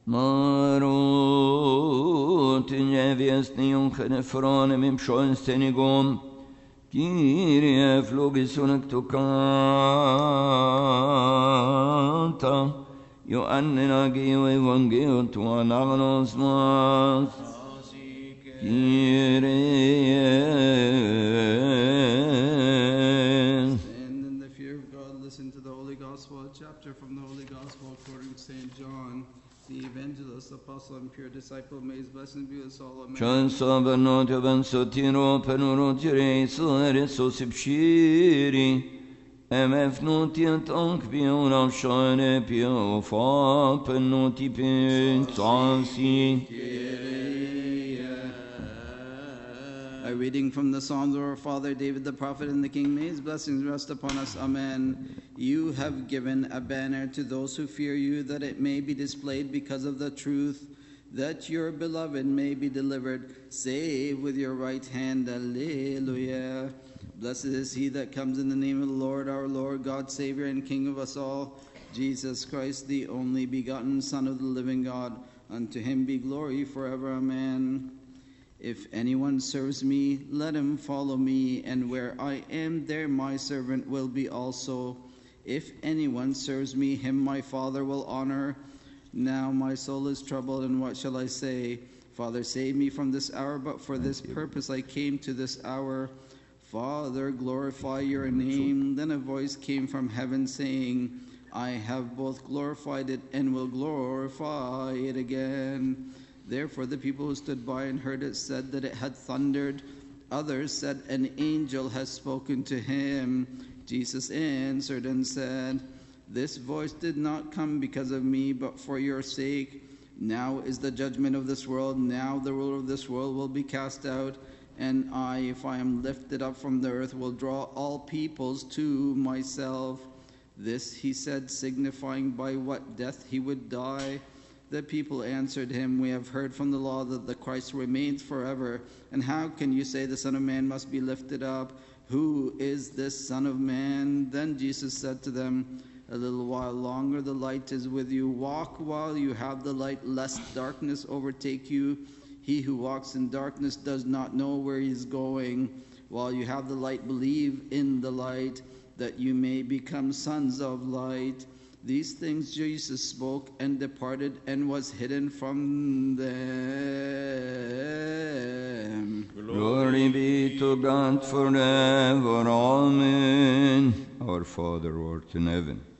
Marut niewiestnią chenefronem im szonstenigom, Kyrie flogisunek tukanta, Ioannina geo evangeo tua nagnos mas, Kyrie. And in the fear of God, listen to the Holy Gospel, a chapter from the Holy Gospel according to St. John, the evangelist, apostle, and pure disciple. May his blessings be with us all. Amen. Chansa bernot ben sotiro penuro tireso ereso sipshiri, MF notiet ank pion avshane pio fa penoti pensansi. A reading from the Psalms of our father David the prophet and the king. May his blessings rest upon us. Amen. You have given a banner to those who fear you, that it may be displayed because of the truth, that your beloved may be delivered. Save with your right hand. Alleluia. Blessed is he that comes in the name of the Lord, our Lord, God, Savior, and King of us all, Jesus Christ, the only begotten Son of the living God. Unto him be glory forever. Amen. If anyone serves me, let him follow me, and where I am, there my servant will be also. If anyone serves me, him my Father will honor. Now my soul is troubled, and what shall I say? Father, save me from this hour, but for this purpose I came to this hour. Father, glorify your name. Then a voice came from heaven saying, I have both glorified it and will glorify it again. Therefore the people who stood by and heard it said that it had thundered. Others said, an angel has spoken to him. Jesus answered and said, this voice did not come because of me, but for your sake. Now is the judgment of this world. Now the ruler of this world will be cast out. And I, if I am lifted up from the earth, will draw all peoples to myself. This he said, signifying by what death he would die. The people answered him, we have heard from the law that the Christ remains forever. And how can you say the Son of Man must be lifted up? Who is this Son of Man? Then Jesus said to them, a little while longer the light is with you. Walk while you have the light, lest darkness overtake you. He who walks in darkness does not know where he is going. While you have the light, believe in the light, that you may become sons of light. These things Jesus spoke and departed and was hidden from them. Glory be to God forever. Amen. Our Father, who art in heaven,